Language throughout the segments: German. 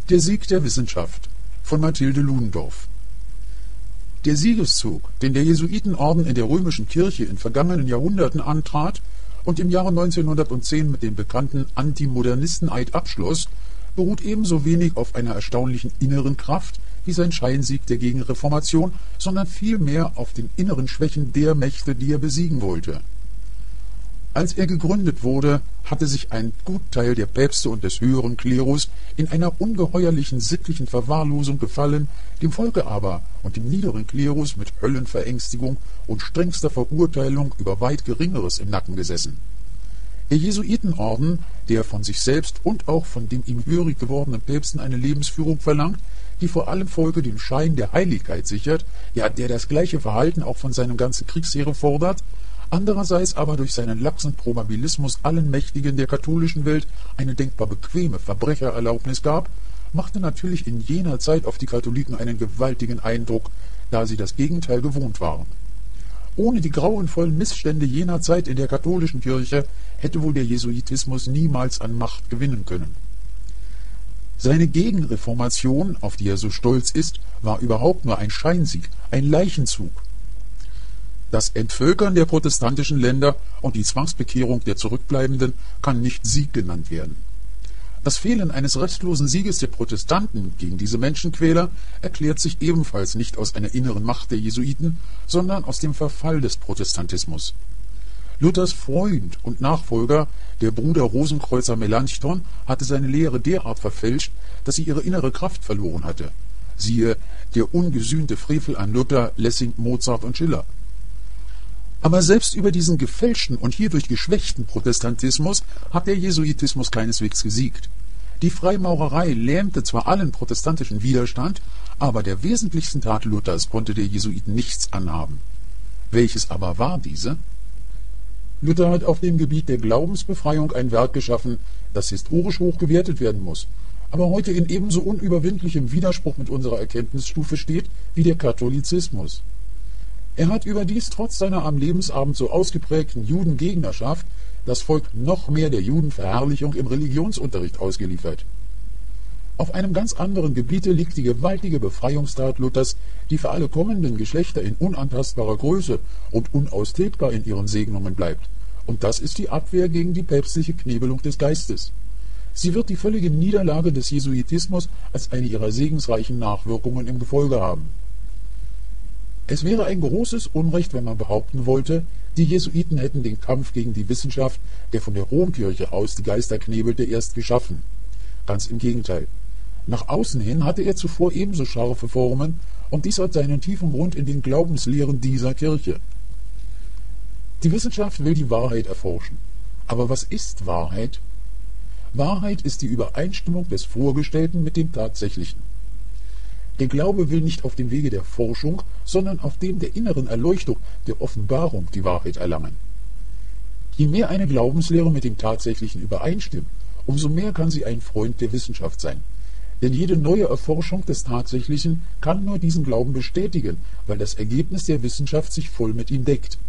Der Sieg der Wissenschaft von Mathilde Ludendorff. Der Siegeszug, den der Jesuitenorden in der römischen Kirche in vergangenen Jahrhunderten antrat und im Jahre 1910 mit dem bekannten Antimodernisten-Eid abschloss, beruht ebenso wenig auf einer erstaunlichen inneren Kraft wie sein Scheinsieg der Gegenreformation, sondern vielmehr auf den inneren Schwächen der Mächte, die er besiegen wollte. Als er gegründet wurde, hatte sich ein Gutteil der Päpste und des höheren Klerus in einer ungeheuerlichen sittlichen Verwahrlosung gefallen, dem Volke aber und dem niederen Klerus mit Höllenverängstigung und strengster Verurteilung über weit Geringeres im Nacken gesessen. Der Jesuitenorden, der von sich selbst und auch von dem ihm hörig gewordenen Päpsten eine Lebensführung verlangt, die vor allem Volke den Schein der Heiligkeit sichert, ja, der das gleiche Verhalten auch von seinem ganzen Kriegsheere fordert, andererseits aber durch seinen laxen Probabilismus allen Mächtigen der katholischen Welt eine denkbar bequeme Verbrechererlaubnis gab, machte natürlich in jener Zeit auf die Katholiken einen gewaltigen Eindruck, da sie das Gegenteil gewohnt waren. Ohne die grauenvollen Missstände jener Zeit in der katholischen Kirche hätte wohl der Jesuitismus niemals an Macht gewinnen können. Seine Gegenreformation, auf die er so stolz ist, war überhaupt nur ein Scheinsieg, ein Leichenzug. Das Entvölkern der protestantischen Länder und die Zwangsbekehrung der Zurückbleibenden kann nicht Sieg genannt werden. Das Fehlen eines restlosen Sieges der Protestanten gegen diese Menschenquäler erklärt sich ebenfalls nicht aus einer inneren Macht der Jesuiten, sondern aus dem Verfall des Protestantismus. Luthers Freund und Nachfolger, der Bruder Rosenkreuzer Melanchthon, hatte seine Lehre derart verfälscht, dass sie ihre innere Kraft verloren hatte. Siehe, der ungesühnte Frevel an Luther, Lessing, Mozart und Schiller. Aber selbst über diesen gefälschten und hierdurch geschwächten Protestantismus hat der Jesuitismus keineswegs gesiegt. Die Freimaurerei lähmte zwar allen protestantischen Widerstand, aber der wesentlichsten Tat Luthers konnte der Jesuiten nichts anhaben. Welches aber war diese? Luther hat auf dem Gebiet der Glaubensbefreiung ein Werk geschaffen, das historisch hoch gewertet werden muss, aber heute in ebenso unüberwindlichem Widerspruch mit unserer Erkenntnisstufe steht wie der Katholizismus. Er hat überdies trotz seiner am Lebensabend so ausgeprägten Judengegnerschaft das Volk noch mehr der Judenverherrlichung im Religionsunterricht ausgeliefert. Auf einem ganz anderen Gebiete liegt die gewaltige Befreiungstat Luthers, die für alle kommenden Geschlechter in unantastbarer Größe und unaustilgbar in ihren Segnungen bleibt. Und das ist die Abwehr gegen die päpstliche Knebelung des Geistes. Sie wird die völlige Niederlage des Jesuitismus als eine ihrer segensreichen Nachwirkungen im Gefolge haben. Es wäre ein großes Unrecht, wenn man behaupten wollte, die Jesuiten hätten den Kampf gegen die Wissenschaft, der von der Romkirche aus die Geister knebelte, erst geschaffen. Ganz im Gegenteil. Nach außen hin hatte er zuvor ebenso scharfe Formen, und dies hat seinen tiefen Grund in den Glaubenslehren dieser Kirche. Die Wissenschaft will die Wahrheit erforschen. Aber was ist Wahrheit? Wahrheit ist die Übereinstimmung des Vorgestellten mit dem Tatsächlichen. Der Glaube will nicht auf dem Wege der Forschung, sondern auf dem der inneren Erleuchtung, der Offenbarung die Wahrheit erlangen. Je mehr eine Glaubenslehre mit dem Tatsächlichen übereinstimmt, umso mehr kann sie ein Freund der Wissenschaft sein. Denn jede neue Erforschung des Tatsächlichen kann nur diesen Glauben bestätigen, weil das Ergebnis der Wissenschaft sich voll mit ihm deckt.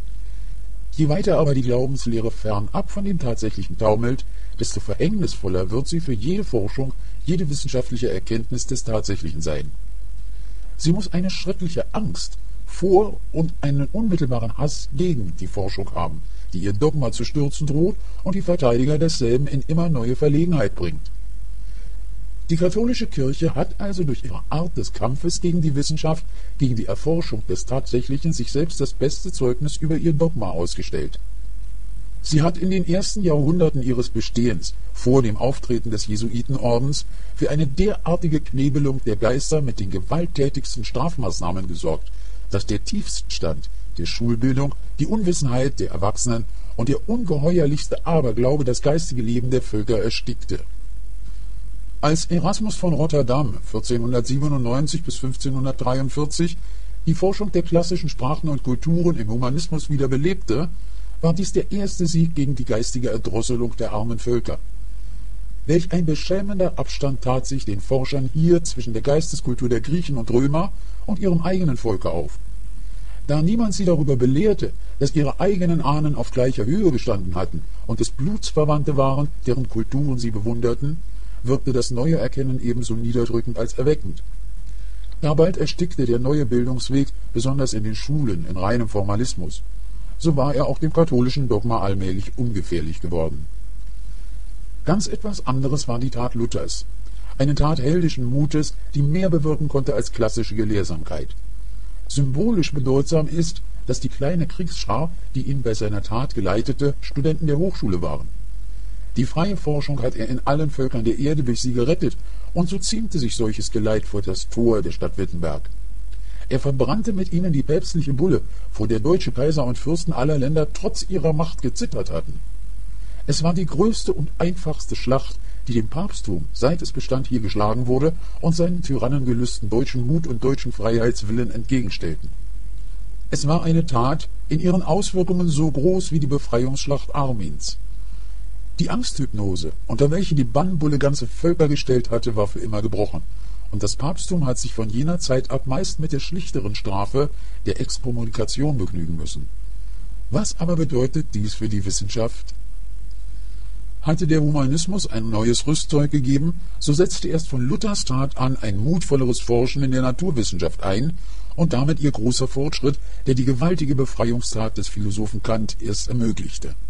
Je weiter aber die Glaubenslehre fernab von dem Tatsächlichen taumelt, desto verhängnisvoller wird sie für jede Forschung, jede wissenschaftliche Erkenntnis des Tatsächlichen sein. Sie muss eine schreckliche Angst vor und einen unmittelbaren Hass gegen die Forschung haben, die ihr Dogma zu stürzen droht und die Verteidiger desselben in immer neue Verlegenheit bringt. Die katholische Kirche hat also durch ihre Art des Kampfes gegen die Wissenschaft, gegen die Erforschung des Tatsächlichen sich selbst das beste Zeugnis über ihr Dogma ausgestellt. Sie hat in den ersten Jahrhunderten ihres Bestehens, vor dem Auftreten des Jesuitenordens, für eine derartige Knebelung der Geister mit den gewalttätigsten Strafmaßnahmen gesorgt, dass der Tiefststand der Schulbildung, die Unwissenheit der Erwachsenen und der ungeheuerlichste Aberglaube das geistige Leben der Völker erstickte. Als Erasmus von Rotterdam 1497 bis 1543 die Forschung der klassischen Sprachen und Kulturen im Humanismus wieder belebte, war dies der erste Sieg gegen die geistige Erdrosselung der armen Völker. Welch ein beschämender Abstand tat sich den Forschern hier zwischen der Geisteskultur der Griechen und Römer und ihrem eigenen Volke auf. Da niemand sie darüber belehrte, dass ihre eigenen Ahnen auf gleicher Höhe gestanden hatten und des Bluts Verwandte waren, deren Kulturen sie bewunderten, wirkte das neue Erkennen ebenso niederdrückend als erweckend. Gar bald erstickte der neue Bildungsweg, besonders in den Schulen, in reinem Formalismus. So war er auch dem katholischen Dogma allmählich ungefährlich geworden. Ganz etwas anderes war die Tat Luthers. Eine Tat heldischen Mutes, die mehr bewirken konnte als klassische Gelehrsamkeit. Symbolisch bedeutsam ist, dass die kleine Kriegsschar, die ihn bei seiner Tat geleitete, Studenten der Hochschule waren. Die freie Forschung hat er in allen Völkern der Erde durch sie gerettet, und so ziemte sich solches Geleit vor das Tor der Stadt Wittenberg. Er verbrannte mit ihnen die päpstliche Bulle, vor der deutsche Kaiser und Fürsten aller Länder trotz ihrer Macht gezittert hatten. Es war die größte und einfachste Schlacht, die dem Papsttum, seit es bestand, hier geschlagen wurde und seinen Tyrannengelüsten deutschen Mut und deutschen Freiheitswillen entgegenstellten. Es war eine Tat, in ihren Auswirkungen so groß wie die Befreiungsschlacht Armins. Die Angsthypnose, unter welche die Bannbulle ganze Völker gestellt hatte, war für immer gebrochen, und das Papsttum hat sich von jener Zeit ab meist mit der schlichteren Strafe der Exkommunikation begnügen müssen. Was aber bedeutet dies für die Wissenschaft? Hatte der Humanismus ein neues Rüstzeug gegeben, so setzte erst von Luthers Tat an ein mutvolleres Forschen in der Naturwissenschaft ein und damit ihr großer Fortschritt, der die gewaltige Befreiungstat des Philosophen Kant erst ermöglichte.